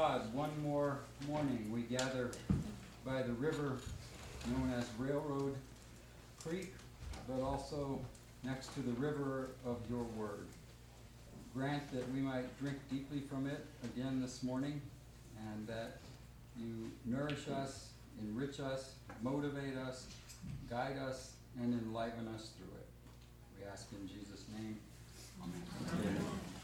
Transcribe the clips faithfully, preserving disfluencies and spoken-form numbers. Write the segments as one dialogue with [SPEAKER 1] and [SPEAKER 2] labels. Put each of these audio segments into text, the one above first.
[SPEAKER 1] God, one more morning we gather by the river known as Railroad Creek, but also next to the river of your word. Grant that we might drink deeply from it again this morning, and that you nourish us, enrich us, motivate us, guide us, and enliven us through it. We ask in Jesus' name. Amen. Amen.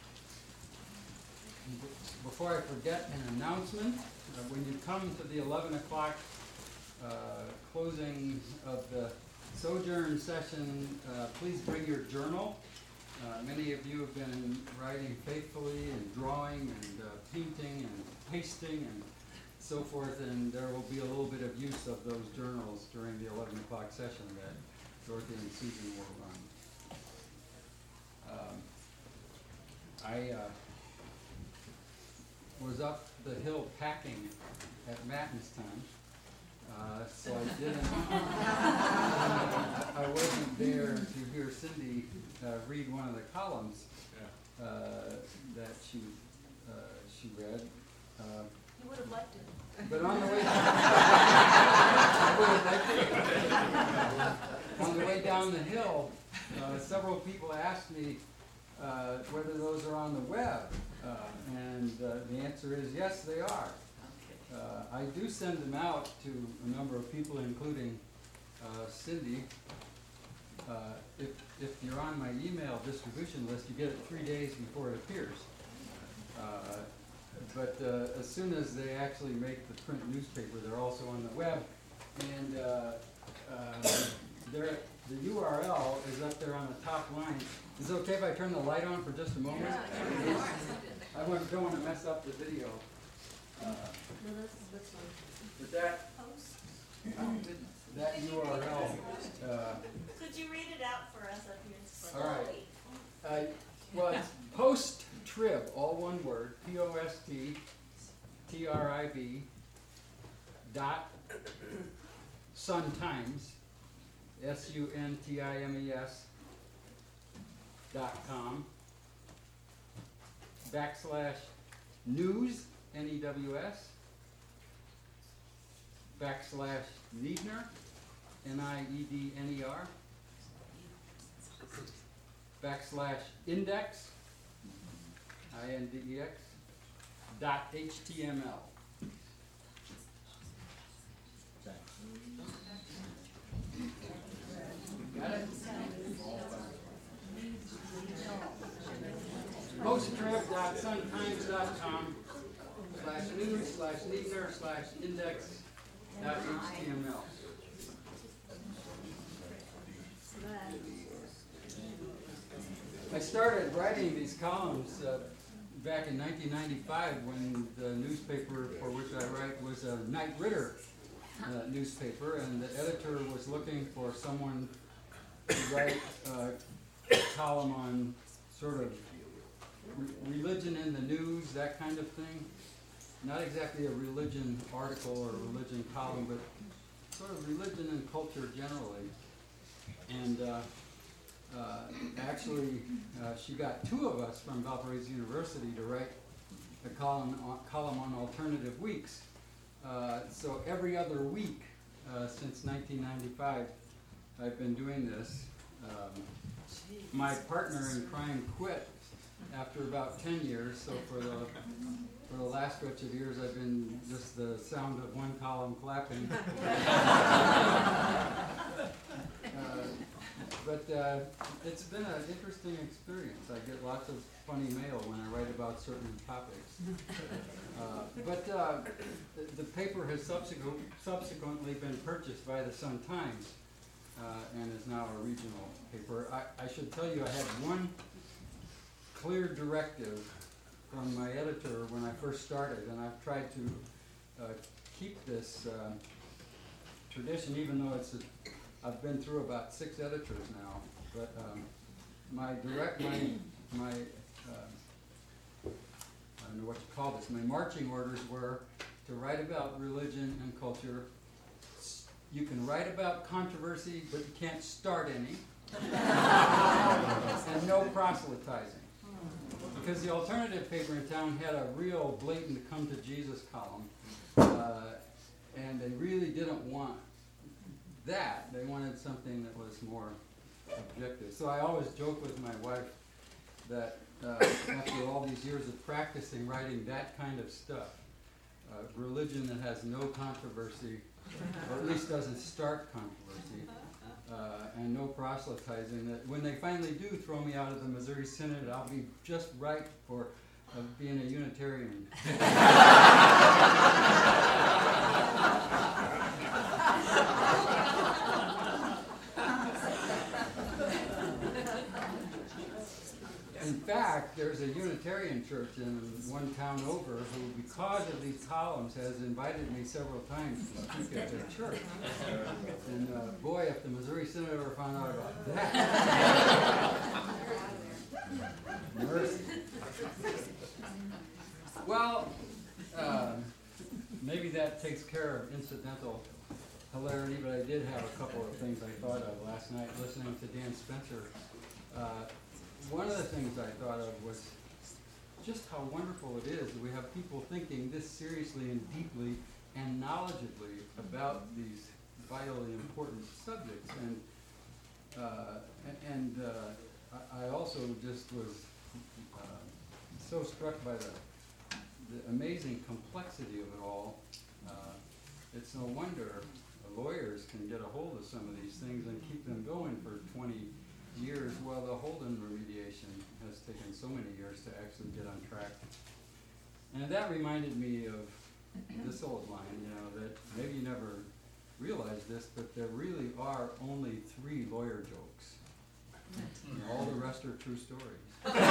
[SPEAKER 1] Before I forget an announcement, uh, when you come to the eleven o'clock uh, closing of the Sojourn session, uh, please bring your journal. Uh, many of you have been writing faithfully and drawing and uh, painting and pasting and so forth, and there will be a little bit of use of those journals during the eleven o'clock session that Dorothy and Susan will run. Um, I uh, was up the hill packing at Matins time, uh, so I didn't, I wasn't there to hear Cindy uh, read one of the columns uh, that she uh, she read. Uh,
[SPEAKER 2] you would have liked it.
[SPEAKER 1] But on the way down, on the way down the hill, uh, several people asked me uh, whether those are on the web, uh, and uh, the answer is yes, they are. Uh, I do send them out to a number of people, including uh, Cindy. Uh, if, if you're on my email distribution list, you get it three days before it appears. Uh, but uh, as soon as they actually make the print newspaper, they're also on the web. And uh, uh, they're, the U R L is up there on the top line. Is it okay if I turn the light on for just a moment?
[SPEAKER 2] Yeah,
[SPEAKER 1] I want- don't want to mess up the video. Uh,
[SPEAKER 2] no, this is this one.
[SPEAKER 1] but that,
[SPEAKER 2] Post.
[SPEAKER 1] that U R L, uh,
[SPEAKER 3] Could you read it out for us up here?
[SPEAKER 1] all right. Uh, well, it's post trib, all one word, P O S T T R I B dot Sun Times, S U N T I M E S dot com, backslash news, N E W S, backslash Needner, N I E D N E R, backslash index, I N D E X, dot H T M L. Got it? posttrib dot sun times dot com slash news slash Needner slash index dot H T M L. I started writing these columns uh, back in nineteen ninety-five when the newspaper for which I write was a Knight Ridder uh, newspaper, and the editor was looking for someone to write uh, a column on sort of re- religion in the news, that kind of thing. Not exactly a religion article or religion column, but sort of religion and culture generally. And uh, uh, actually, uh, she got two of us from Valparaiso University to write a column on, column on alternative weeks. Uh, so every other week uh, since nineteen ninety-five, I've been doing this. Um, my partner in crime quit after about ten years, so for the for the last stretch of years, I've been just the sound of one column clapping. uh, but uh, it's been an interesting experience. I get lots of funny mail when I write about certain topics. Uh, but uh, the, the paper has subsequent, subsequently been purchased by the Sun Times uh, and is now a regional paper. I, I should tell you I had one clear directive from my editor when I first started, and I've tried to uh, keep this uh, tradition, even though it's a, I've been through about six editors now. But um, my direct, my, my uh, I don't know what you call this, my marching orders were to write about religion and culture. You can write about controversy, but you can't start any. And no proselytizing. because the alternative paper in town had a real blatant come to Jesus column, uh, and they really didn't want that. They wanted something that was more objective. So I always joke with my wife that uh, after all these years of practicing writing that kind of stuff, uh, religion that has no controversy, or at least doesn't start controversy, uh, and no proselytizing, that when they finally do throw me out of the Missouri Synod, I'll be just right for uh, being a Unitarian. In fact, there's a Unitarian church in one town over who, because of these columns, has invited me several times to speak at their church. And uh, boy, if the Missouri Synod ever found out about that. Mercy. Well, uh, maybe that takes care of incidental hilarity, but I did have a couple of things I thought of last night listening to Dan Spencer. Uh, One of the things I thought of was just how wonderful it is that we have people thinking this seriously and deeply and knowledgeably about these vitally important subjects. And uh, and uh, I, I also just was uh, so struck by the, the amazing complexity of it all. Uh, it's no wonder lawyers can get a hold of some of these things and keep them going for twenty years, while the Holden remediation has taken so many years to actually get on track. And that reminded me of this old line, you know, that maybe you never realized this, but there really are only three lawyer jokes. And all the rest are true stories.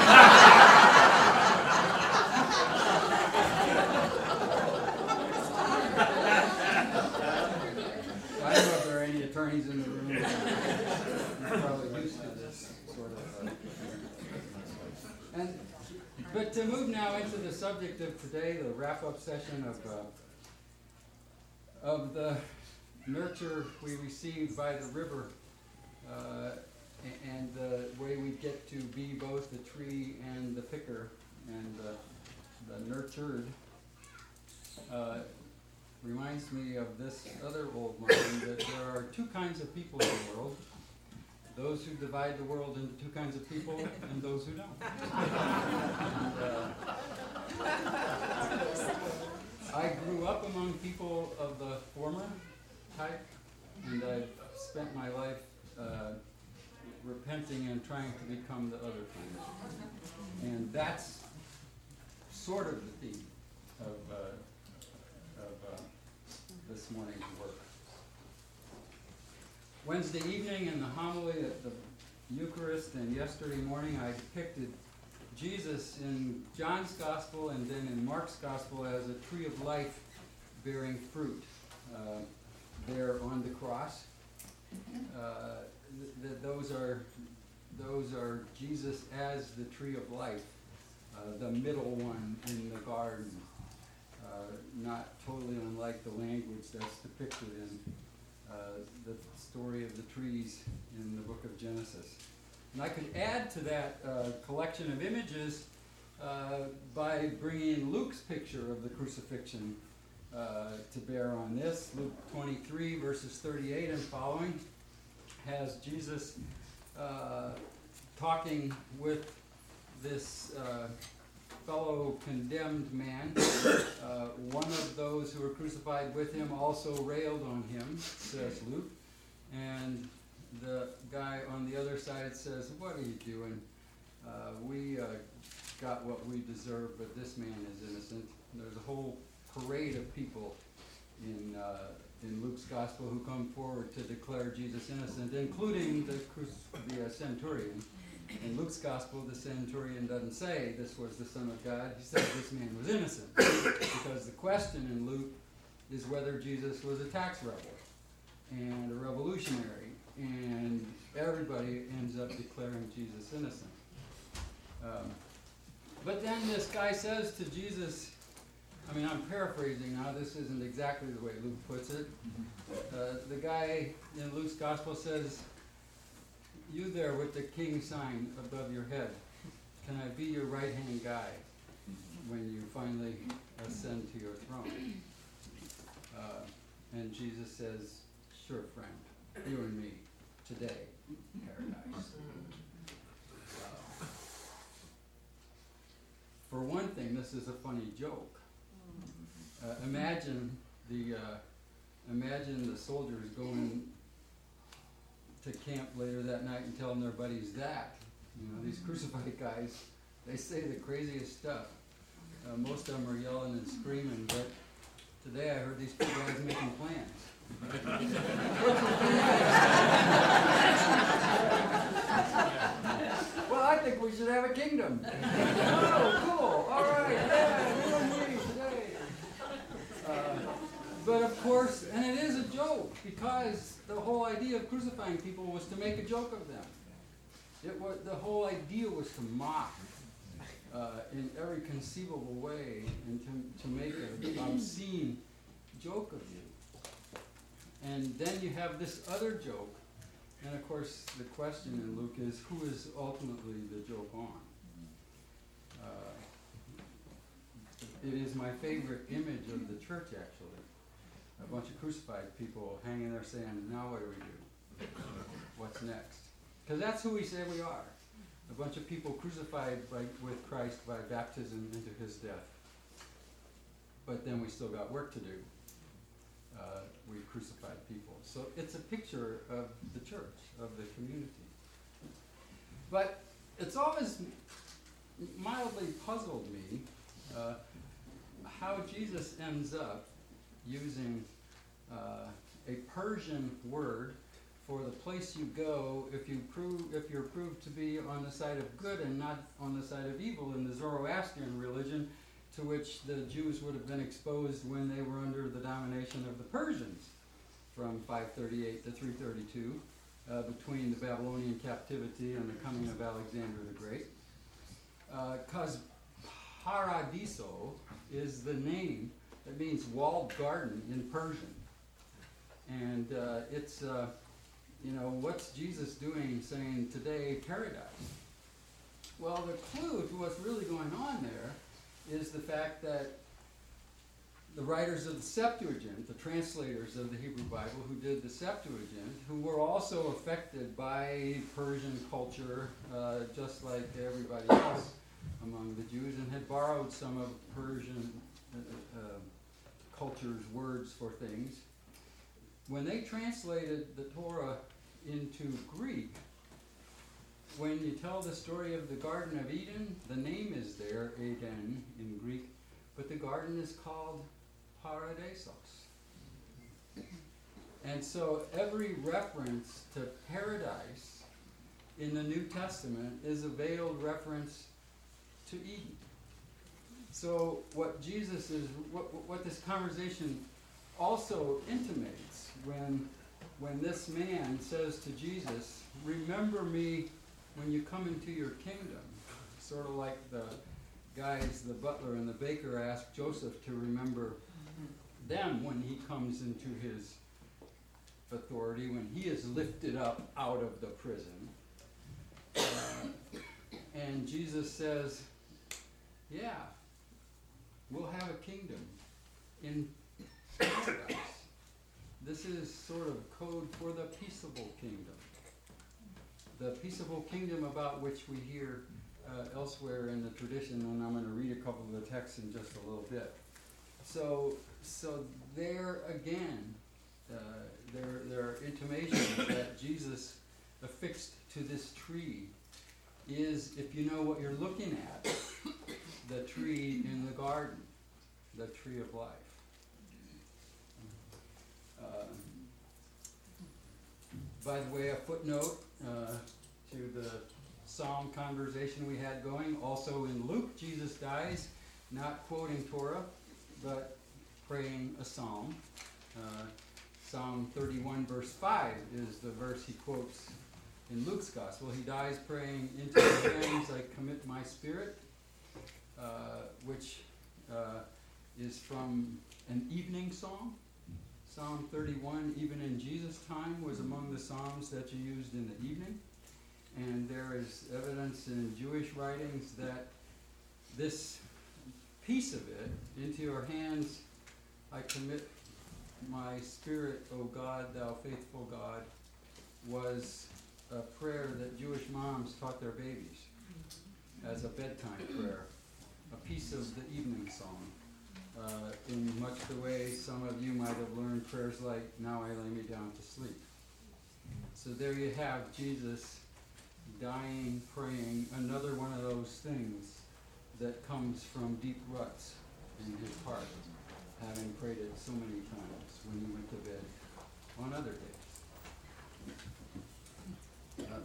[SPEAKER 1] I don't know if there are any attorneys in the room. You're probably used to this sort of. Uh, and but to move now into the subject of today, the wrap-up session of uh, of the nurture we received by the river, uh, and the way we get to be both the tree and the picker and the, the nurtured. Uh, reminds me of this other old line that there are two kinds of people in the world. Those who divide the world into two kinds of people and those who don't. And, uh, I grew up among people of the former type, and I've spent my life uh, repenting and trying to become the other kind. And that's sort of the theme of uh, of uh, this morning's work. Wednesday evening in the homily at the Eucharist and yesterday morning I depicted Jesus in John's Gospel and then in Mark's Gospel as a tree of life bearing fruit uh, there on the cross. Uh, th- th- those are those are Jesus as the tree of life, uh, the middle one in the garden. Uh, not totally unlike the language that's depicted in uh, the story of the trees in the book of Genesis. And I could add to that uh, collection of images uh, by bringing Luke's picture of the crucifixion uh, to bear on this. Luke twenty-three, verses thirty-eight and following, has Jesus uh, talking with this uh, fellow condemned man. Uh, one of those who were crucified with him also railed on him, says Luke. And the guy on the other side says, "What are you doing? Uh, we uh, got what we deserve, but this man is innocent." And there's a whole parade of people in uh, in Luke's gospel who come forward to declare Jesus innocent, including the, the uh, centurion. In Luke's gospel, the centurion doesn't say this was the Son of God. He says this man was innocent. Because the question in Luke is whether Jesus was a tax rebel and a revolutionary. And everybody ends up declaring Jesus innocent. Um, but then this guy says to Jesus, I mean, I'm paraphrasing now. This isn't exactly the way Luke puts it. Uh, the guy in Luke's gospel says, "You there with the king sign above your head, can I be your right-hand guy when you finally ascend to your throne? Uh, and Jesus says, sure, friend, you and me, today, paradise. Uh, for one thing, this is a funny joke. Uh, imagine the uh, imagine the soldiers going to camp later that night and telling their buddies that. You know, these crucified guys, they say the craziest stuff. Uh, most of them are yelling and screaming, but today I heard these two guys making plans. Well, I think we should have a kingdom. Oh, cool. All right. Yeah, you and me today. Uh, but of course, and it is a joke, because the whole idea of crucifying people was to make a joke of them. It was, the whole idea was to mock uh, in every conceivable way and to, to make an obscene joke of you. And then you have this other joke, and of course the question in Luke is, who is ultimately the joke on? Uh, it is my favorite image of the church, actually. A bunch of crucified people hanging there saying, now what do we do? What's next? Because that's who we say we are. A bunch of people crucified by, with Christ by baptism into his death. But then we still got work to do. Uh, we crucified people. So it's a picture of the church, of the community. But it's always mildly puzzled me uh, how Jesus ends up using uh, a Persian word for the place you go if you prove if you're proved to be on the side of good and not on the side of evil in the Zoroastrian religion, to which the Jews would have been exposed when they were under the domination of the Persians from five thirty-eight to three thirty-two, uh, between the Babylonian captivity and the coming of Alexander the Great. Because uh, Paradiso is the name that means walled garden in Persian. And uh, it's, uh, you know, what's Jesus doing saying today paradise? Well, the clue to what's really going on there is the fact that the writers of the Septuagint, the translators of the Hebrew Bible who did the Septuagint, who were also affected by Persian culture, uh, just like everybody else among the Jews, and had borrowed some of Persian uh, uh, culture's words for things. When they translated the Torah into Greek, when you tell the story of the Garden of Eden, the name is there, Eden, in Greek, but the garden is called Paradisos. And so every reference to paradise in the New Testament is a veiled reference to Eden. So what Jesus is, what, what this conversation also intimates when, when this man says to Jesus, remember me when you come into your kingdom, sort of like the guys, the butler and the baker ask Joseph to remember them when he comes into his authority, when he is lifted up out of the prison. Uh, and Jesus says, yeah, we'll have a kingdom in paradise. This is sort of code for the peaceable kingdom. The peaceable kingdom about which we hear uh, elsewhere in the tradition, and I'm going to read a couple of the texts in just a little bit. So, so there again, uh, there, there are intimations that Jesus affixed to this tree is, if you know what you're looking at, the tree in the garden, the tree of life. Uh, by the way, a footnote uh, to the Psalm conversation we had going. Also in Luke, Jesus dies not quoting Torah, but praying a psalm. Uh, Psalm thirty-one verse five is the verse he quotes in Luke's gospel. He dies praying, into your hands I commit my spirit, uh, which uh, is from an evening psalm. Psalm thirty-one, even in Jesus' time, was among the psalms that you used in the evening. and there is evidence in Jewish writings that this piece of it, into your hands I commit my spirit, O God, thou faithful God, was a prayer that Jewish moms taught their babies as a bedtime prayer, a piece of the evening song, uh, in much the way some of you might have learned prayers like, now I lay me down to sleep. So there you have Jesus dying, praying, another one of those things that comes from deep ruts in his heart, having prayed it so many times when he went to bed on other days. Uh,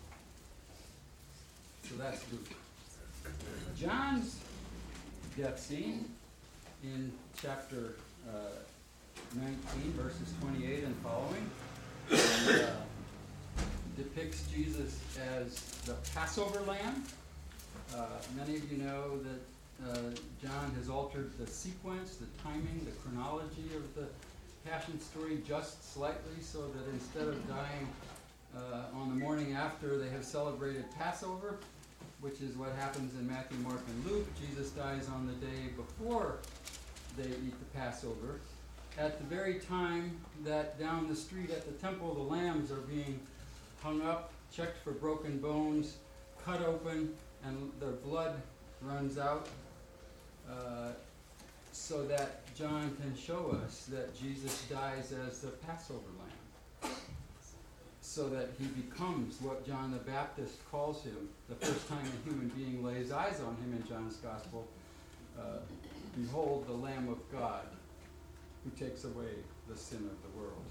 [SPEAKER 1] so that's Luke. John's death scene in chapter uh, nineteen, verses twenty-eight and following, and, uh, depicts Jesus as the Passover lamb. Uh, many of you know that uh, John has altered the sequence, the timing, the chronology of the Passion story just slightly, so that instead of dying uh, on the morning after they have celebrated Passover, which is what happens in Matthew, Mark, and Luke, Jesus dies on the day before they eat the Passover. At the very time that down the street at the temple, the lambs are being hung up, checked for broken bones, cut open, and their blood runs out, uh, so that John can show us that Jesus dies as the Passover lamb, so that he becomes what John the Baptist calls him the first time a human being lays eyes on him in John's Gospel. Uh, Behold the Lamb of God who takes away the sin of the world.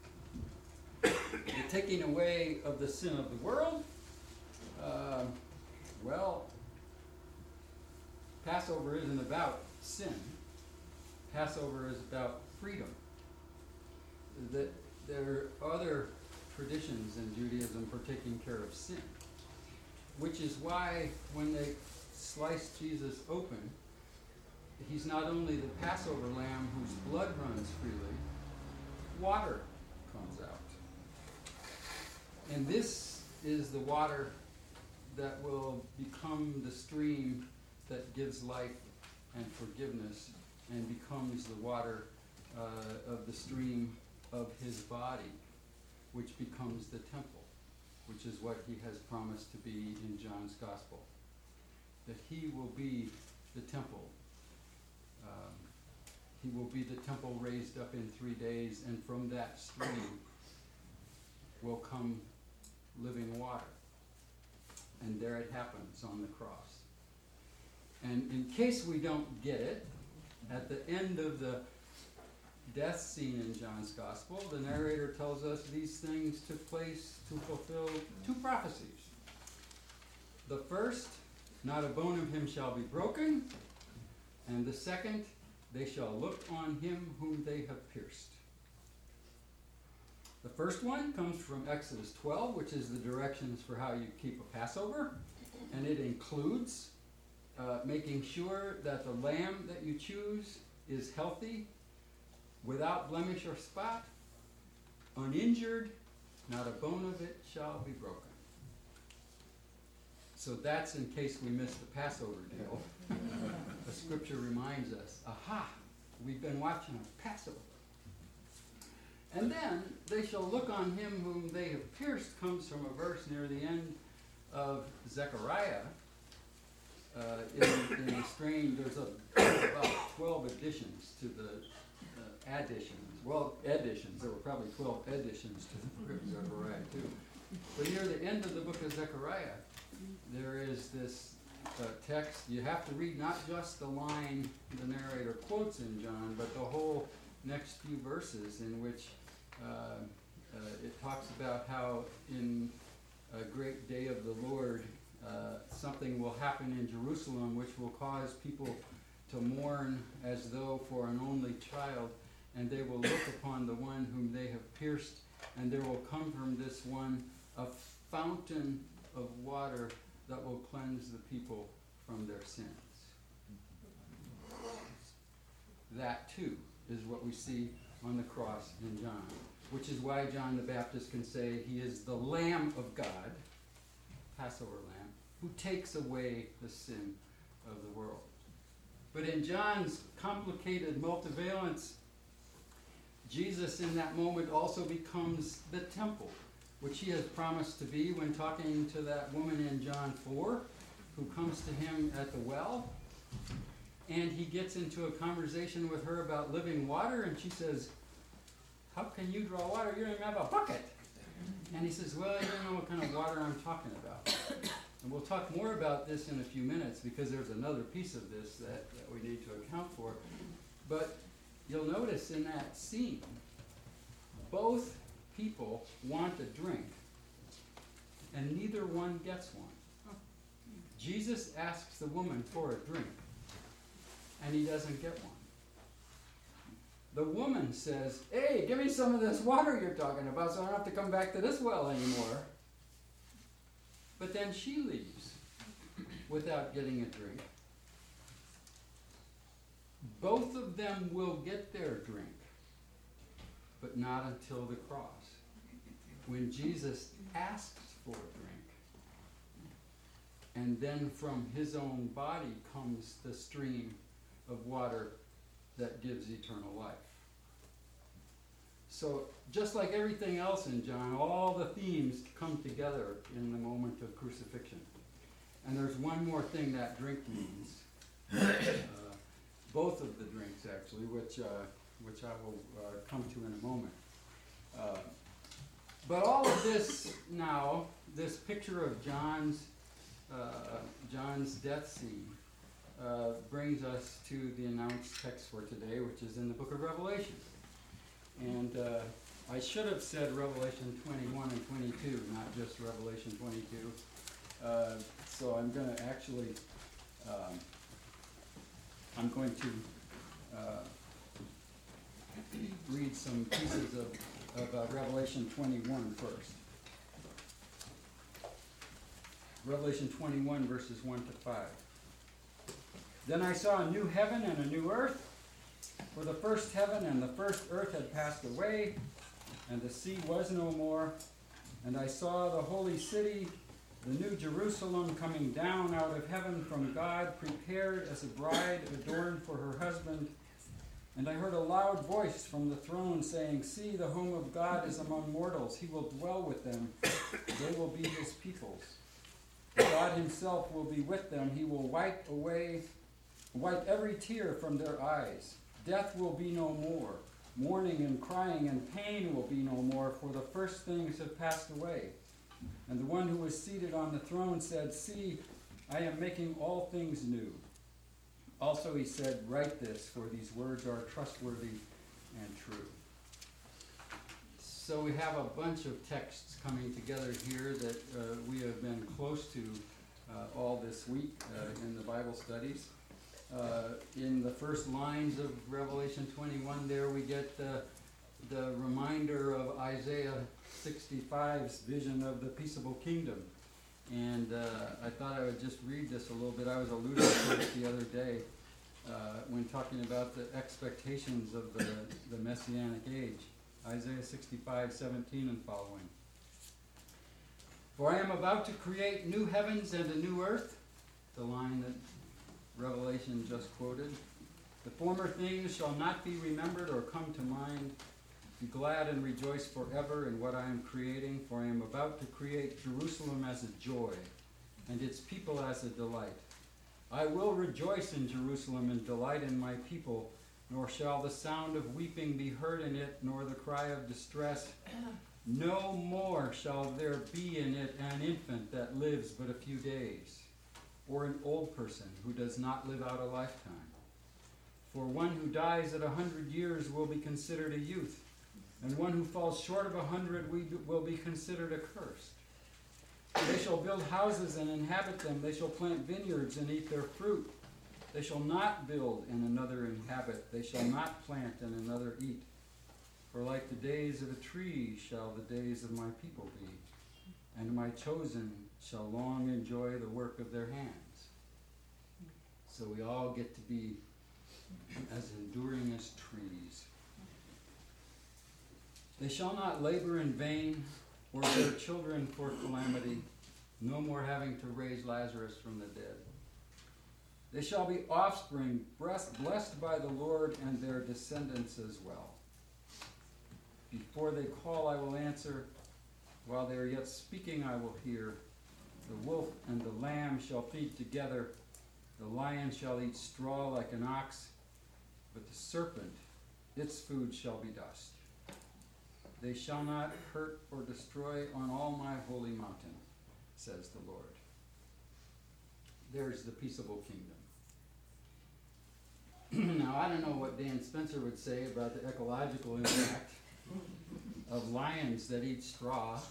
[SPEAKER 1] The taking away of the sin of the world, uh, well, Passover isn't about sin. Passover is about freedom. That there are other traditions in Judaism for taking care of sin, which is why when they slice Jesus open, he's not only the Passover lamb whose blood runs freely, water comes out. And this is the water that will become the stream that gives life and forgiveness, and becomes the water uh, of the stream of his body, which becomes the temple, which is what he has promised to be in John's Gospel. That he will be the temple. Um, he will be the temple raised up in three days, and from that stream will come living water. And there it happens on the cross. And in case we don't get it, at the end of the death scene in John's Gospel, the narrator tells us these things took place to fulfill two prophecies. The first, not a bone of him shall be broken, and the second, they shall look on him whom they have pierced. The first one comes from Exodus twelve, which is the directions for how you keep a Passover, and it includes uh, making sure that the lamb that you choose is healthy, without blemish or spot, uninjured, not a bone of it shall be broken. So that's in case we missed the Passover deal. The scripture reminds us, aha, we've been watching a Passover. And then, they shall look on him whom they have pierced, comes from a verse near the end of Zechariah. Uh, in, in the strain, there's a, about twelve additions to the uh, additions. Well, additions. There were probably twelve additions to the book of Zechariah, too. But near the end of the book of Zechariah, there is this uh, text. You have to read not just the line the narrator quotes in John, but the whole next few verses, in which uh, uh, it talks about how in a great day of the Lord, uh, something will happen in Jerusalem which will cause people to mourn as though for an only child, and they will look upon the one whom they have pierced, and there will come from this one a fountain of water that will cleanse the people from their sins. That too is what we see on the cross in John, which is why John the Baptist can say he is the Lamb of God Passover lamb, who takes away the sin of the world. But in John's complicated multivalence, Jesus in that moment also becomes the temple, which he has promised to be when talking to that woman in John four, who comes to him at the well. And he gets into a conversation with her about living water, and she says, how can you draw water? You don't even have a bucket. And he says, well, you don't know what kind of water I'm talking about. And we'll talk more about this in a few minutes, because there's another piece of this that, that we need to account for. But you'll notice in that scene, both people want a drink, and neither one gets one. Jesus asks the woman for a drink, and he doesn't get one. The woman says, hey, give me some of this water you're talking about so I don't have to come back to this well anymore. But then she leaves without getting a drink. Both of them will get their drink, but not until the cross, when Jesus asks for a drink. And then from his own body comes the stream of water that gives eternal life. So just like everything else in John, all the themes come together in the moment of crucifixion. And there's one more thing that drink means. Uh, both of the drinks, actually, which, uh, which I will uh, come to in a moment. Uh, but all of this now, this picture of John's, uh, John's death scene, Uh, brings us to the announced text for today, which is in the book of Revelation. And uh, I should have said Revelation twenty-one and twenty-two, not just Revelation twenty-two. Uh, so I'm going to actually, um, I'm going to uh, read some pieces of, of uh, Revelation twenty-one first. Revelation twenty-one, verses one to five. Then I saw a new heaven and a new earth, for the first heaven and the first earth had passed away, and the sea was no more. And I saw the holy city, the new Jerusalem, coming down out of heaven from God, prepared as a bride adorned for her husband. And I heard a loud voice from the throne saying, see, the home of God is among mortals. He will dwell with them. They will be his peoples. God himself will be with them. He will wipe away Wipe every tear from their eyes. Death will be no more. Mourning and crying and pain will be no more, for the first things have passed away. And the one who was seated on the throne said, see, I am making all things new. Also he said, write this, for these words are trustworthy and true. So we have a bunch of texts coming together here that uh, we have been close to uh, all this week uh, in the Bible studies. Uh, in the first lines of Revelation twenty-one there we get the, the reminder of Isaiah sixty-five's vision of the peaceable kingdom. And uh, I thought I would just read this a little bit. I was alluding to it the other day uh, when talking about the expectations of the, the Messianic age. Isaiah sixty-five, seventeen and following. For I am about to create new heavens and a new earth, the line that Revelation just quoted. The former things shall not be remembered or come to mind. Be glad and rejoice forever in what I am creating, for I am about to create Jerusalem as a joy, and its people as a delight. I will rejoice in Jerusalem and delight in my people, nor shall the sound of weeping be heard in it, nor the cry of distress. No more shall there be in it an infant that lives but a few days, or an old person who does not live out a lifetime. For one who dies at a hundred years will be considered a youth, and one who falls short of a hundred will be considered accursed. They shall build houses and inhabit them. They shall plant vineyards and eat their fruit. They shall not build and another inhabit. They shall not plant and another eat. For like the days of a tree shall the days of my people be, and my chosen shall long enjoy the work of their hands. So we all get to be as enduring as trees. They shall not labor in vain, or bear children for calamity, no more having to raise Lazarus from the dead. They shall be offspring, blessed by the Lord, and their descendants as well. Before they call, I will answer. While they are yet speaking, I will hear. The wolf and the lamb shall feed together. The lion shall eat straw like an ox, but the serpent, its food shall be dust. They shall not hurt or destroy on all my holy mountain, says the Lord. There's the peaceable kingdom. Now, I don't know what Dan Spencer would say about the ecological impact of lions that eat straw.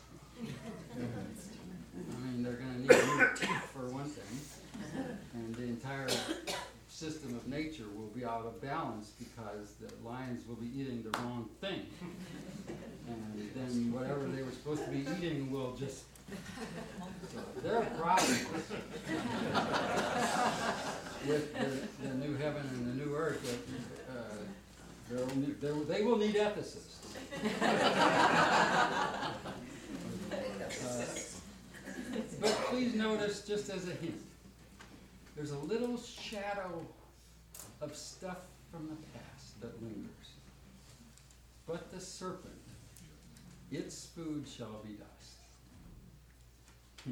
[SPEAKER 1] I mean, they're going to need new teeth for one thing, and the entire system of nature will be out of balance because the lions will be eating the wrong thing. And then whatever they were supposed to be eating will just... So there are problems with the, the new heaven and the new earth. That, uh, there will need, there, they will need ethicists. uh, but please notice, just as a hint, there's a little shadow of stuff from the past that lingers. But the serpent, its food shall be dust. Hmm.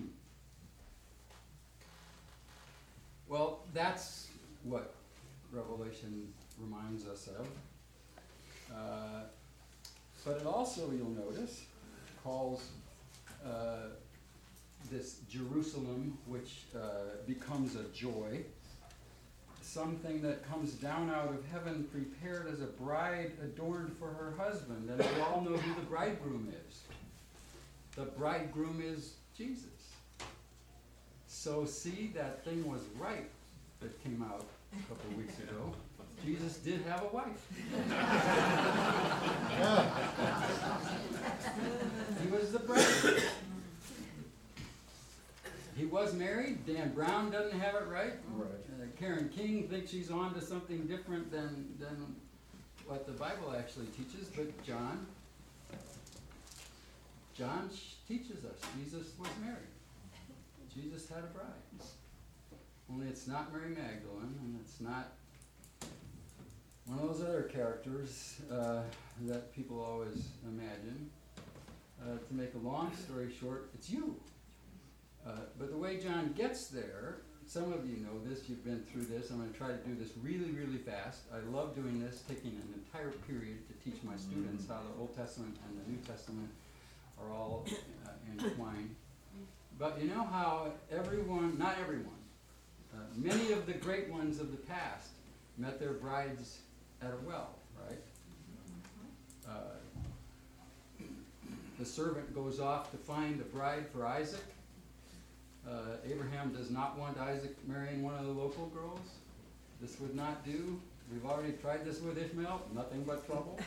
[SPEAKER 1] Well, that's what Revelation reminds us of. Uh, but it also, you'll notice, calls uh, this Jerusalem, which uh, becomes a joy, something that comes down out of heaven, prepared as a bride adorned for her husband. And we all know who the bridegroom is. The bridegroom is Jesus. So see, that thing was right that came out a couple of weeks ago. Jesus did have a wife. He was the bridegroom. He was married. Dan Brown doesn't have it right.
[SPEAKER 4] Right.
[SPEAKER 1] Uh, Karen King thinks she's on to something different than, than what the Bible actually teaches. But John, John teaches us Jesus was married. Jesus had a bride. Only it's not Mary Magdalene, and it's not one of those other characters uh, that people always imagine. Uh, to make a long story short, it's you. Uh, but the way John gets there, some of you know this, you've been through this. I'm going to try to do this really, really fast. I love doing this, taking an entire period to teach my students how the Old Testament and the New Testament are all uh, entwined. But you know how everyone, not everyone, uh, many of the great ones of the past met their brides at a well, right? Uh, the servant goes off to find a bride for Isaac. Uh, Abraham does not want Isaac marrying one of the local girls. This would not do. We've already tried this with Ishmael, nothing but trouble.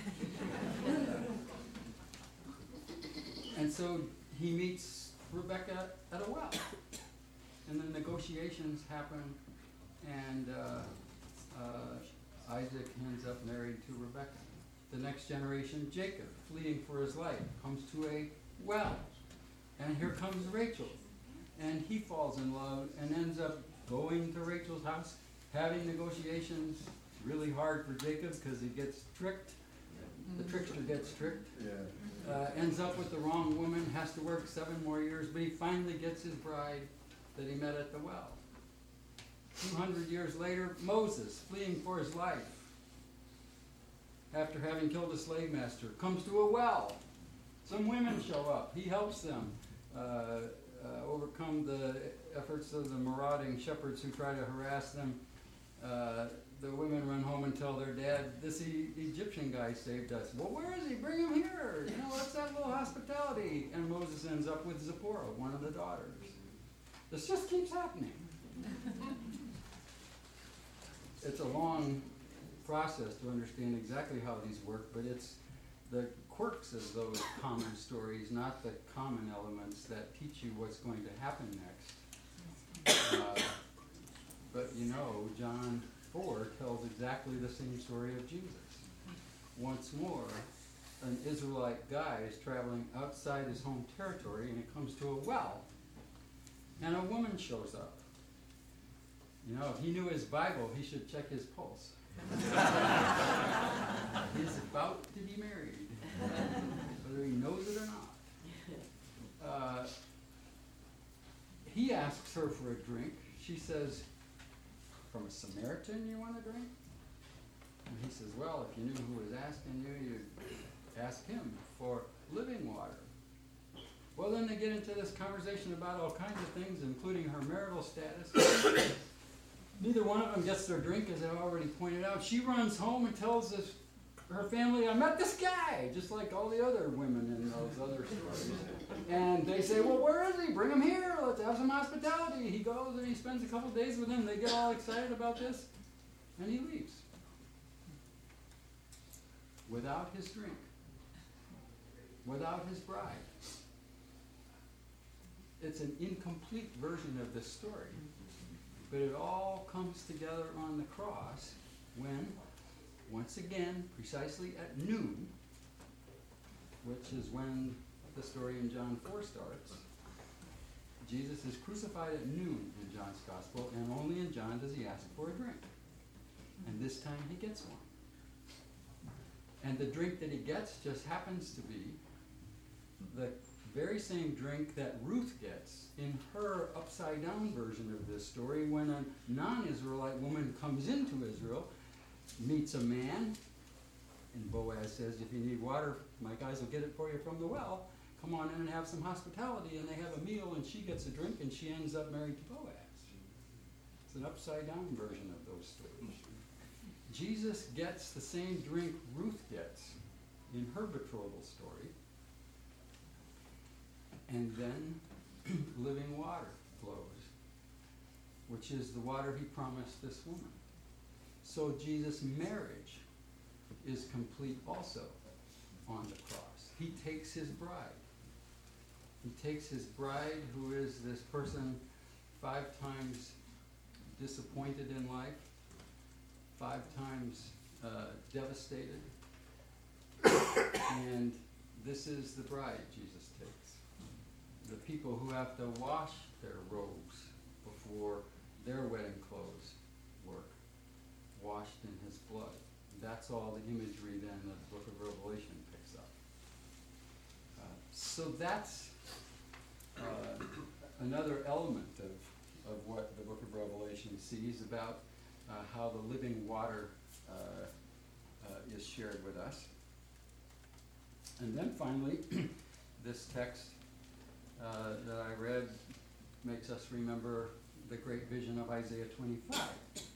[SPEAKER 1] And so he meets Rebecca at a well. And the negotiations happen, and uh, uh, Isaac ends up married to Rebecca. The next generation, Jacob, fleeing for his life, comes to a well. And here comes Rachel. And he falls in love and ends up going to Rachel's house, having negotiations. Really hard for Jacob because he gets tricked. The trickster gets tricked.
[SPEAKER 4] Yeah.
[SPEAKER 1] Uh, ends up with the wrong woman, has to work seven more years, but he finally gets his bride that he met at the well. Two hundred years later, Moses, fleeing for his life, after having killed a slave master, comes to a well. Some women show up. He helps them uh, uh, overcome the efforts of the marauding shepherds who try to harass them. Uh, the women run home and tell their dad, this e- Egyptian guy saved us. Well, where is he? Bring him here. You know, what's that little hospitality? And Moses ends up with Zipporah, one of the daughters. This just keeps happening. It's a long process to understand exactly how these work, but it's the quirks of those common stories, not the common elements that teach you what's going to happen next. Uh, but you know, John four tells exactly the same story of Jesus. Once more, an Israelite guy is traveling outside his home territory, and he comes to a well. and a woman shows up. You know, if he knew his Bible, he should check his pulse. He's about to be married, whether he knows it or not. Uh, he asks her for a drink. She says, from a Samaritan you want a drink? And he says, well, if you knew who was asking you, you'd ask him for living water. Well, then they get into this conversation about all kinds of things, including her marital status. Neither one of them gets their drink, as I've already pointed out. She runs home and tells this, her family, I met this guy, just like all the other women in those other stories. And they say, well, where is he? Bring him here. Let's have some hospitality. He goes and he spends a couple days with them. They get all excited about this, and he leaves without his drink, without his bride. It's an incomplete version of this story. But it all comes together on the cross when, once again, precisely at noon, which is when the story in John four starts, Jesus is crucified at noon in John's Gospel, and only in John does he ask for a drink. And this time he gets one. And the drink that he gets just happens to be the very same drink that Ruth gets in her upside-down version of this story when a non-Israelite woman comes into Israel, meets a man, and Boaz says, if you need water, my guys will get it for you from the well. Come on in and have some hospitality. And they have a meal, and she gets a drink, and she ends up married to Boaz. It's an upside-down version of those stories. Jesus gets the same drink Ruth gets in her betrothal story, and then living water flows, which is the water he promised this woman. So Jesus' marriage is complete also on the cross. He takes his bride. He takes his bride, who is this person five times disappointed in life, five times uh, devastated, and this is the bride Jesus takes. The people who have to wash their robes before their wedding clothes work, washed in his blood. That's all the imagery then that the book of Revelation picks up. Uh, so that's uh, another element of, of what the book of Revelation sees about uh, how the living water uh, uh, is shared with us. And then finally, this text uh, that I read makes us remember the great vision of Isaiah twenty-five.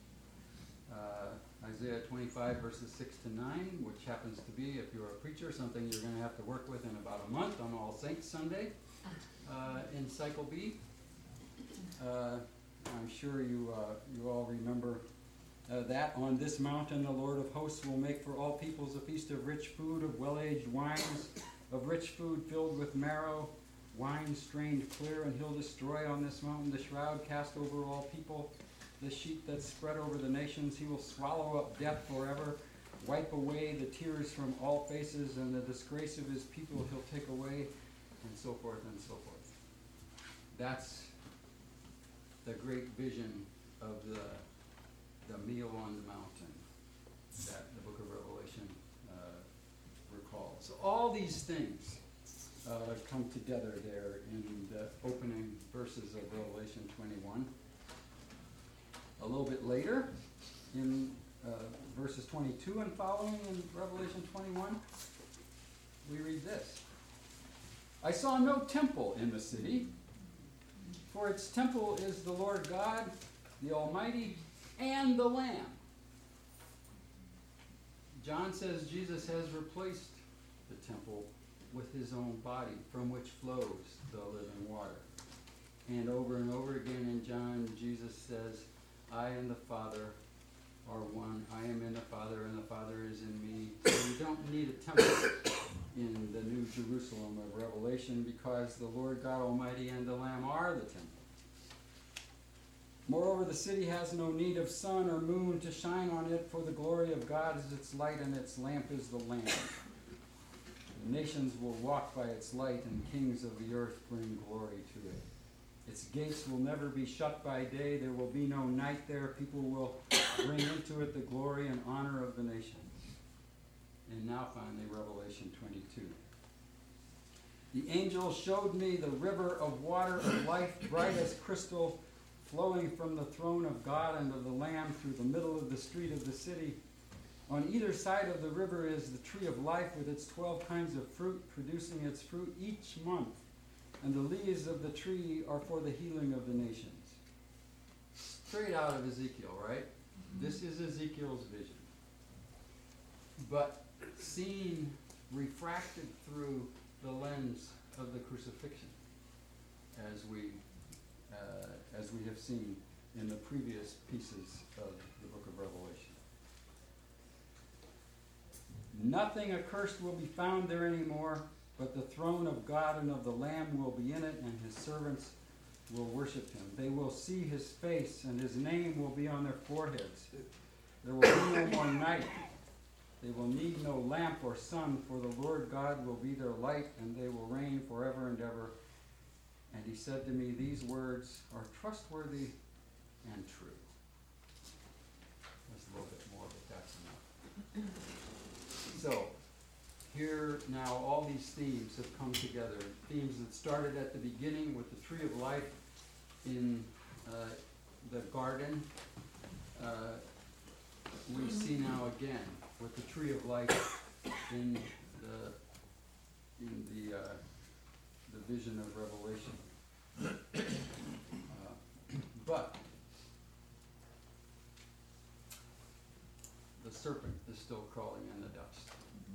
[SPEAKER 1] Uh, Isaiah twenty-five verses six to nine, which happens to be, if you're a preacher, something you're going to have to work with in about a month on All Saints Sunday uh, in Cycle B. Uh, I'm sure you uh, you all remember uh, that. On this mountain the Lord of hosts will make for all peoples a feast of rich food, of well-aged wines, of rich food filled with marrow, wine strained clear, and he'll destroy on this mountain the shroud cast over all people, the sheet that's spread over the nations. He will swallow up death forever, wipe away the tears from all faces, and the disgrace of his people he'll take away, and so forth and so forth. That's the great vision of the, the meal on the mountain that the book of Revelation uh, recalls. So all these things uh, come together there in the opening verses of Revelation twenty-one. A little bit later, in uh, verses twenty-two and following in Revelation twenty-one, we read this. I saw no temple in the city, for its temple is the Lord God, the Almighty, and the Lamb. John says Jesus has replaced the temple with his own body, from which flows the living water. And over and over again in John, Jesus says, I and the Father are one. I am in the Father, and the Father is in me. So you don't need a temple in the New Jerusalem of Revelation, because the Lord God Almighty and the Lamb are the temple. Moreover, the city has no need of sun or moon to shine on it, for the glory of God is its light, and its lamp is the Lamb. The nations will walk by its light, and kings of the earth bring glory to it. Its gates will never be shut by day. There will be no night there. People will bring into it the glory and honor of the nations. And now finally, Revelation twenty-two. The angel showed me the river of water of life, bright as crystal, flowing from the throne of God and of the Lamb through the middle of the street of the city. On either side of the river is the tree of life with its twelve kinds of fruit, producing its fruit each month. And the leaves of the tree are for the healing of the nations. Straight out of Ezekiel, right? This is Ezekiel's vision. But seen, refracted through the lens of the crucifixion, as we, uh, as we have seen in the previous pieces of the book of Revelation. Nothing accursed will be found there anymore, but the throne of God and of the Lamb will be in it, and his servants will worship him. They will see his face, and his name will be on their foreheads. There will be no more night. They will need no lamp or sun, for the Lord God will be their light, and they will reign forever and ever. And he said to me, these words are trustworthy and true. There's a little bit more, but that's enough. So, here now all these themes have come together. Themes that started at the beginning with the tree of life in uh, the garden. Uh, we see now again with the tree of life in the in the uh, the vision of Revelation. Uh, but the serpent is still crawling in the dust.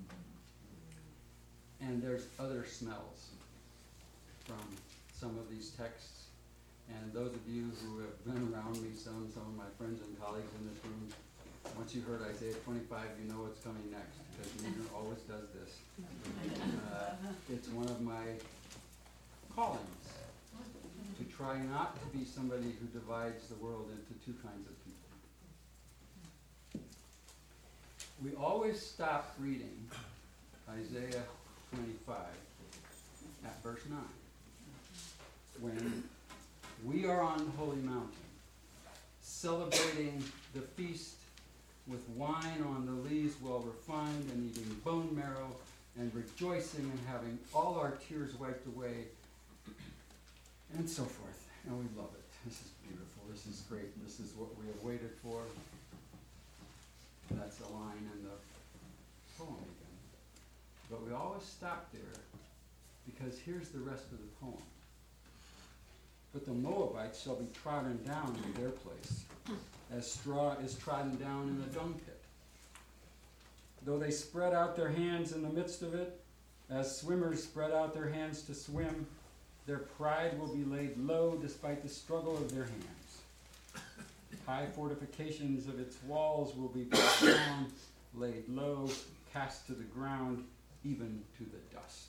[SPEAKER 1] And there's other smells from some of these texts. And those of you who have been around me, some, some of my friends and colleagues in this room, once you heard Isaiah twenty-five, you know what's coming next, because Nina always does this. Uh, it's one of my callings, to try not to be somebody who divides the world into two kinds of people. We always stop reading Isaiah twenty-five at verse nine, when we are on the holy mountain, celebrating the feast with wine on the lees well refined, and eating bone marrow, and rejoicing and having all our tears wiped away, and so forth. And we love it. This is beautiful. This is great. This is what we have waited for. That's a line in the poem again. But we always stop there, because here's the rest of the poem. But the Moabites shall be trodden down in their place, as straw is trodden down in the dung pit. Though they spread out their hands in the midst of it, as swimmers spread out their hands to swim, their pride will be laid low despite the struggle of their hands. High fortifications of its walls will be brought down, laid low, cast to the ground, even to the dust.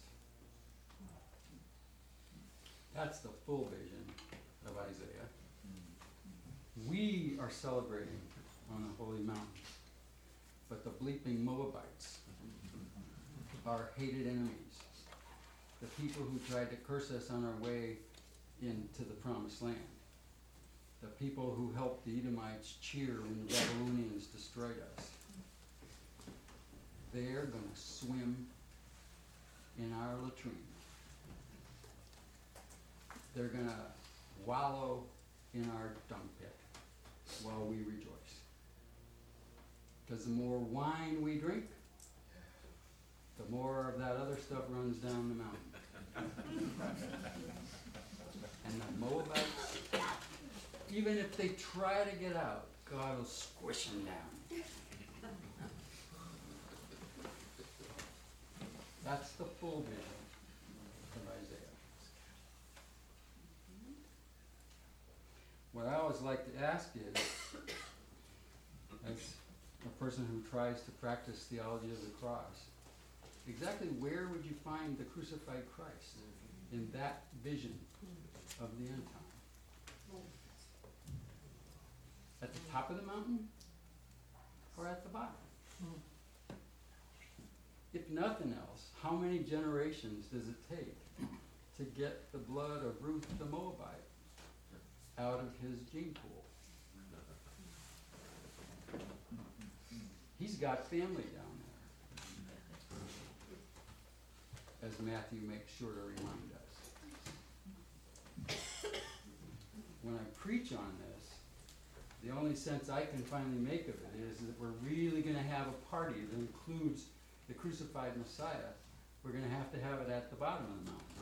[SPEAKER 1] That's the full vision of Isaiah. We are celebrating on the holy mountain, but the bleeping Moabites are hated enemies, the people who tried to curse us on our way into the promised land, the people who helped the Edomites cheer when the Babylonians destroyed us. They're going to swim in our latrine. They're going to wallow in our dung pit while we rejoice. Because the more wine we drink, the more of that other stuff runs down the mountain. And the Moabites, even if they try to get out, God will squish them down. That's the full vision of Isaiah. What I always like to ask is, as a person who tries to practice theology of the cross, exactly where would you find the crucified Christ in that vision of the end time? At the top of the mountain or at the bottom? If nothing else, how many generations does it take to get the blood of Ruth the Moabite out of his gene pool. He's got family down there, as Matthew makes sure to remind us. When I preach on this, the only sense I can finally make of it is that we're really going to have a party that includes the crucified Messiah. We're going to have to have it at the bottom of the mountain.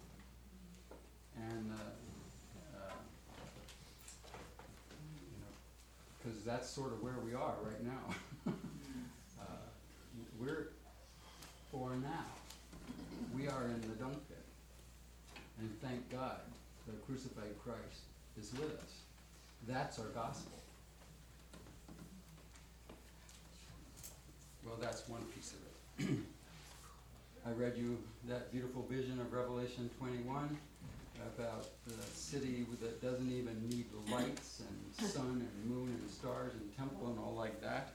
[SPEAKER 1] And, uh, uh, you know, because that's sort of where we are right now. uh, we're for now. We are in the dung pit. And thank God the crucified Christ is with us. That's our gospel. Well, that's one piece of it. I read you that beautiful vision of Revelation twenty-one about the city that doesn't even need lights and sun and moon and stars and temple and all like that.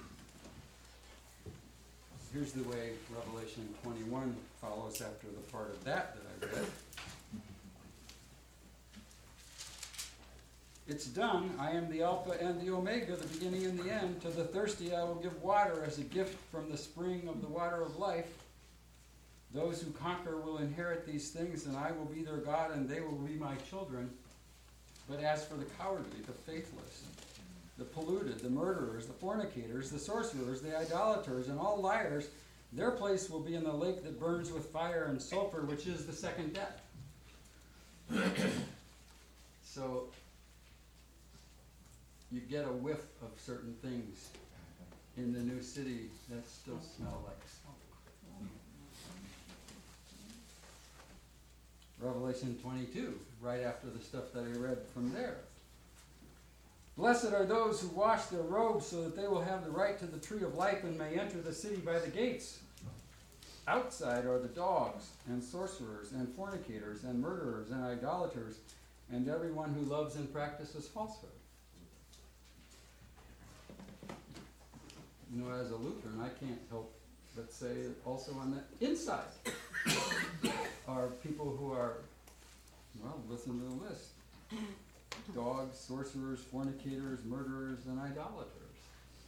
[SPEAKER 1] Here's the way Revelation twenty-one follows after the part of that that I read. It's done. I am the Alpha and the Omega, the beginning and the end. To the thirsty I will give water as a gift from the spring of the water of life. Those who conquer will inherit these things, and I will be their God, and they will be my children. But as for the cowardly, the faithless, the polluted, the murderers, the fornicators, the sorcerers, the idolaters, and all liars, their place will be in the lake that burns with fire and sulfur, which is the second death. So you get a whiff of certain things in the new city that still smell like smoke. Revelation twenty-two, right after the stuff that I read from there. Blessed are those who wash their robes so that they will have the right to the tree of life and may enter the city by the gates. Outside are the dogs and sorcerers and fornicators and murderers and idolaters and everyone who loves and practices falsehood. You know, as a Lutheran, I can't help but say also on the inside are people who are, well, listen to the list. Dogs, sorcerers, fornicators, murderers, and idolaters.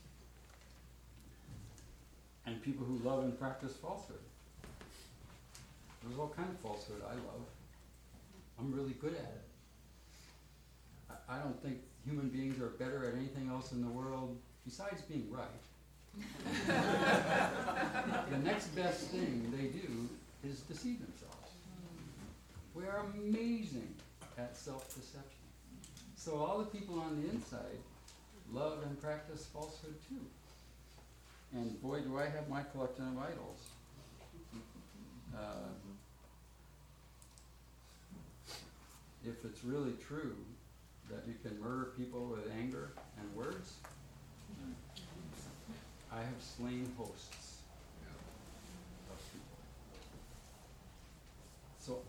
[SPEAKER 1] And people who love and practice falsehood. There's all kind of falsehood I love. I'm really good at it. I, I don't think human beings are better at anything else in the world besides being right. The next best thing they do is deceive themselves. We are amazing at self-deception. So all the people on the inside love and practice falsehood too. And boy, do I have my collection of idols. Uh, if it's really true that you can murder people with anger and words, I have slain hosts of people. So,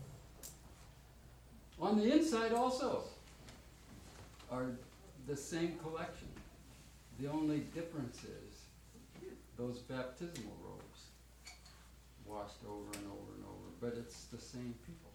[SPEAKER 1] on the inside also are the same collection. The only difference is those baptismal robes washed over and over and over, but it's the same people.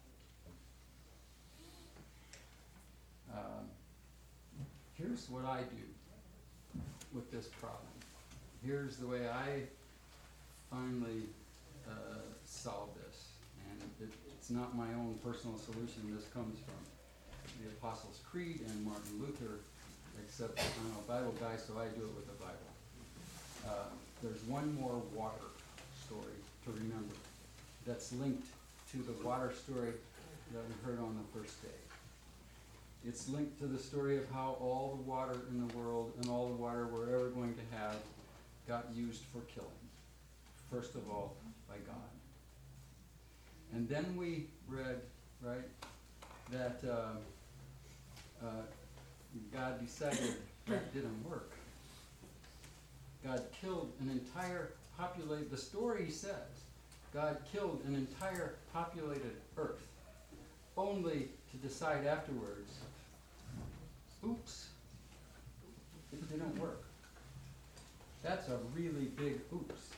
[SPEAKER 1] Um, here's what I do with this problem. Here's the way I finally uh, solve this, and it, it's not my own personal solution. This comes from the Apostles' Creed and Martin Luther, except I'm a Bible guy, so I do it with the Bible. Uh, there's one more water story to remember that's linked to the water story that we heard on the first day. It's linked to the story of how all the water in the world and all the water we're ever going to have got used for killing. First of all, by God. And then we read, right, that uh, uh, God decided that didn't work. God killed an entire populated, the story says, God killed an entire populated earth, only to decide afterwards, oops, it didn't work. That's a really big oops.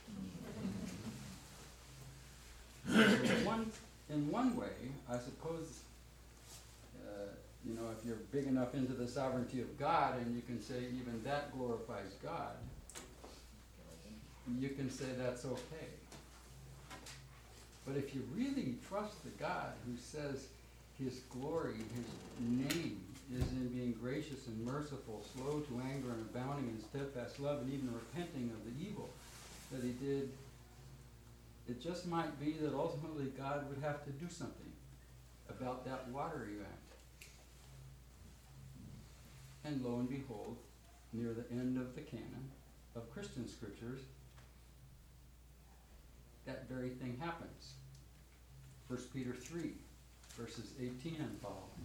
[SPEAKER 1] one, in one way, I suppose uh, you know, if you're big enough into the sovereignty of God and you can say even that glorifies God, you can say that's okay. But if you really trust the God who says his glory, his name is in being gracious and merciful, slow to anger and abounding in steadfast love, and even repenting of the evil that he did, it just might be that ultimately God would have to do something about that water event. And lo and behold, near the end of the canon of Christian scriptures, that very thing happens. First Peter three, verses eighteen and following.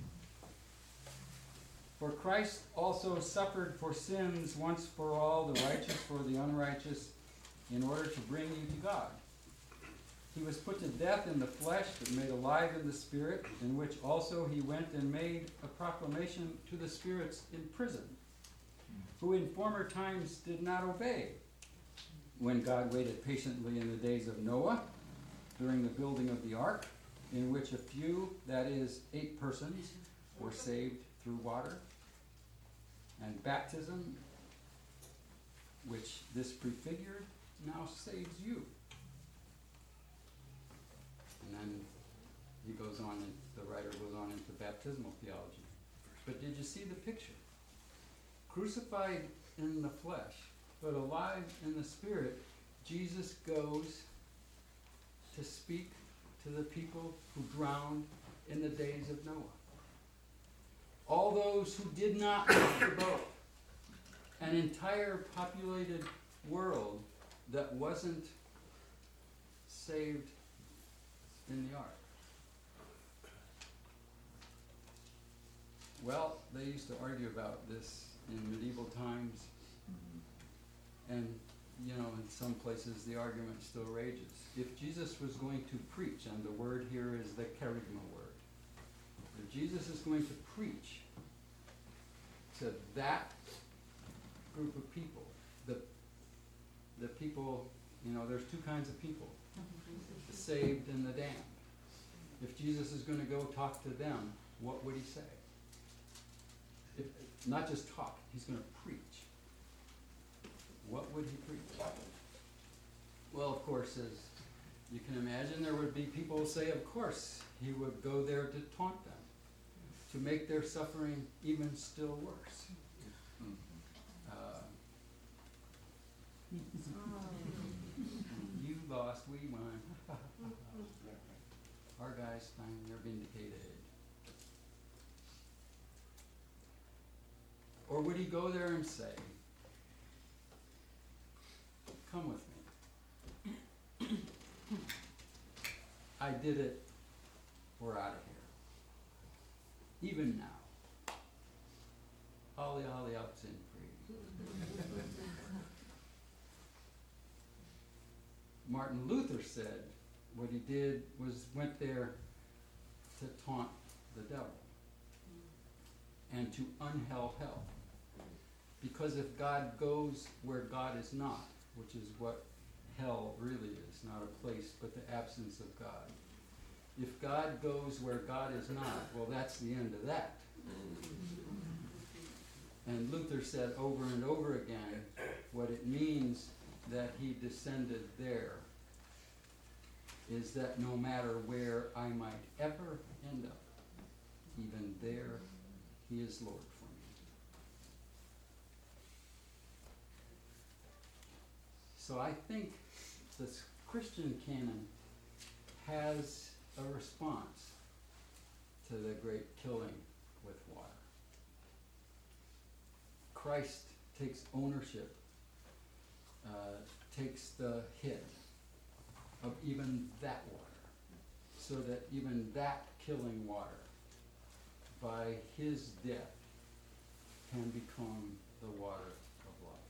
[SPEAKER 1] For Christ also suffered for sins once for all, the righteous for the unrighteous, in order to bring you to God. He was put to death in the flesh, but made alive in the spirit, in which also he went and made a proclamation to the spirits in prison, who in former times did not obey, when God waited patiently in the days of Noah, during the building of the ark, in which a few, that is, eight persons, were saved through water and baptism, which this prefigured, now saves you. And then he goes on, and the writer goes on into baptismal theology. But did you see the picture? Crucified in the flesh, but alive in the spirit, Jesus goes to speak to the people who drowned in the days of Noah. All those who did not make the boat. An entire populated world that wasn't saved in the ark. Well, they used to argue about this in medieval times, and you know, in some places the argument still rages. If Jesus was going to preach, and the word here is the kerygma word, if Jesus is going to preach to that group of people, the the people, you know, there's two kinds of people, the saved and the damned. If Jesus is going to go talk to them, what would he say? If, not just talk, he's going to preach. What would he preach? Well, of course, as you can imagine, there would be people who say, of course, he would go there to taunt them, to make their suffering even still worse. Uh, you lost, we won. Our guys find they're vindicated. Or would he go there and say, come with me. I did it. We're out of here. Even now. Ollie, ollie, out sin free. Martin Luther said what he did was went there to taunt the devil and to unhell hell. Because if God goes where God is not, which is what hell really is, not a place, but the absence of God. If God goes where God is not, well, that's the end of that. And Luther said over and over again what it means that he descended there is that no matter where I might ever end up, even there he is Lord for me. So I think this Christian canon has a response to the great killing with water. Christ takes ownership, uh, takes the hit of even that water, so that even that killing water, by his death, can become the water of life.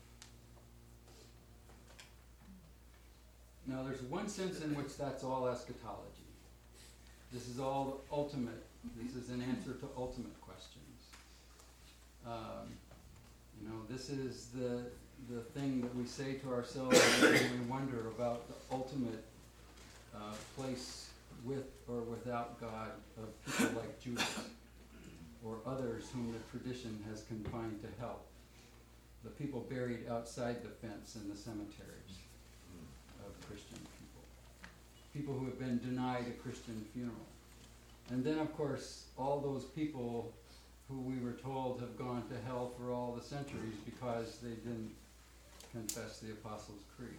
[SPEAKER 1] Now, there's one sense in which that's all eschatology. This is all ultimate. This is an answer to ultimate questions. Um, you know, this is the the thing that we say to ourselves when we wonder about the ultimate uh, place with or without God of people like Judas, or others whom the tradition has confined to hell. The people buried outside the fence in the cemeteries of Christian people. People who have been denied a Christian funeral. And then, of course, all those people who we were told have gone to hell for all the centuries because they didn't confess the Apostles' Creed.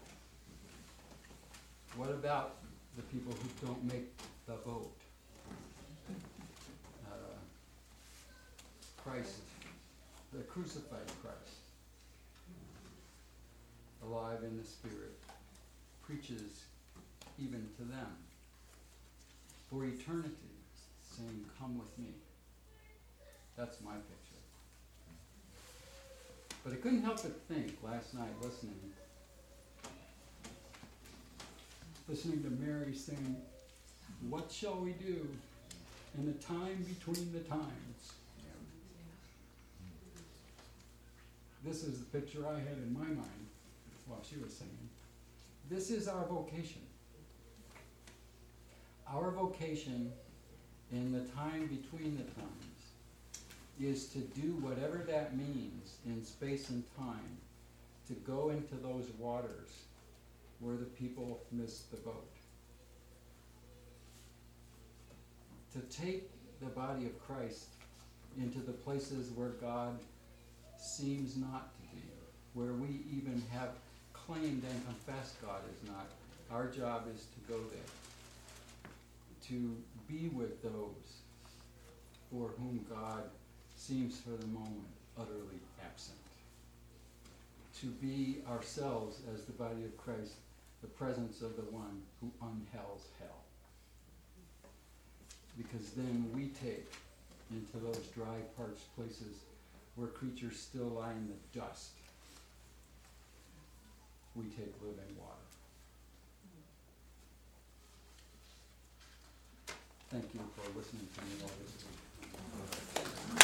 [SPEAKER 1] What about the people who don't make the vote? Uh, Christ, the crucified Christ, alive in the Spirit, preaches even to them for eternity, saying, "Come with me." That's my picture. But I couldn't help but think last night listening, listening to Mary saying, "What shall we do in the time between the times?" This is the picture I had in my mind while she was singing. This is our vocation. Our vocation in the time between the times is to do whatever that means in space and time, to go into those waters where the people missed the boat. To take the body of Christ into the places where God seems not to be, where we even have claimed and confessed God is not. Our job is to go there, to be with those for whom God seems for the moment utterly absent. To be ourselves as the body of Christ, the presence of the one who unhells hell. Because then we take into those dry, parched places where creatures still lie in the dust, we take living water. Thank you for listening to me all this week.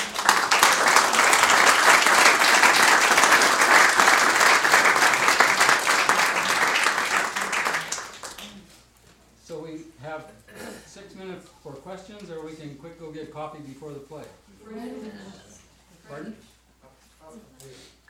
[SPEAKER 1] So we have six minutes for questions, or we can quick go get coffee before the play. Pardon?